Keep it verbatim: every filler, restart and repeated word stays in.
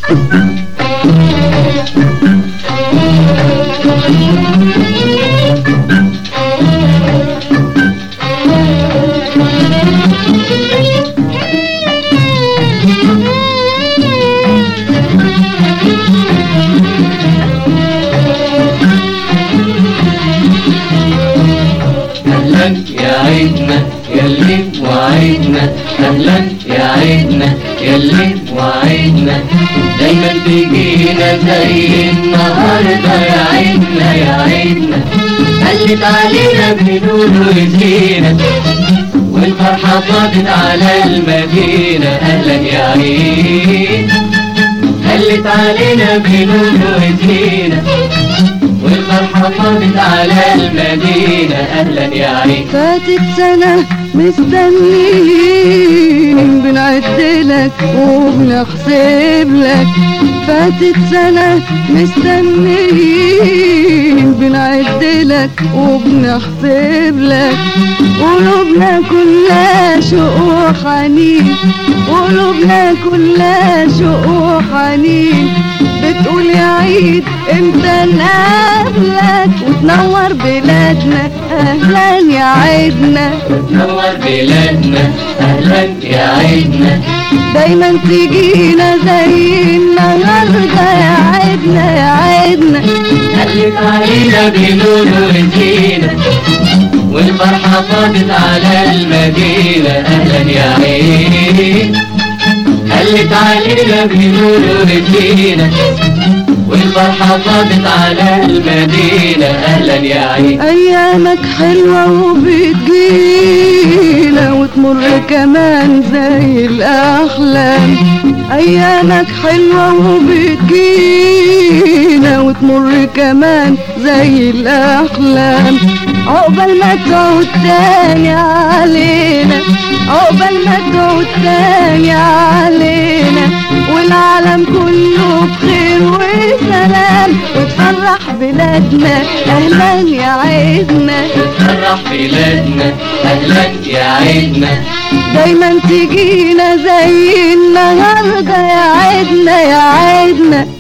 أهلا يا عيدنا ياللي وعيدنا، أهلا يا عيدنا ياللي وعيدنا، دايما تجينا زي النهارده يا عيدنا يا عيدنا، قلت علينا بنور وزينة والفرحة فاضت على المدينة. أهلا يا عيد قلت علينا بنور وزينة والفرحة فاضت على المدينة. أهلا يا عيد. فاتت سنة مستنيين بنعدلك وبنحسب لك، فاتت سنة مستنيين بنعدلك وبنحسب لك، قلوبنا كلها شوق وحنين، قلوبنا كلها شوق وحنين، بتقول يا عيد امتى نقابلك وتنور بلادنا. اهلا يا عيدنا وتنور بلادنا. أهلا يا عيدنا دايما تجينا زي النهارده يا عيدنا يا عيدنا، قلت علينا بنور وزينة والفرحة فاضت على المدينة. أهلا يا عيد قلت علينا بنور وزينة والفرحة فاضت على المدينة. أهلا يا عيد. أيامك حلوة وبتجينا وتمر كمان زي الأحلام، أيامك حلوة وبتجينا وتمر كمان زي الأحلام، عقبال ما تعود تاني علينا، عقبال ما تعود تاني علينا، والعالم كله بخير وسلام وتفرح بلادنا. أهلا يا عيدنا وتفرح بلادنا. أهلا يا عيدنا دايما تجينا زي النهارده يا عيدنا يا عيدنا.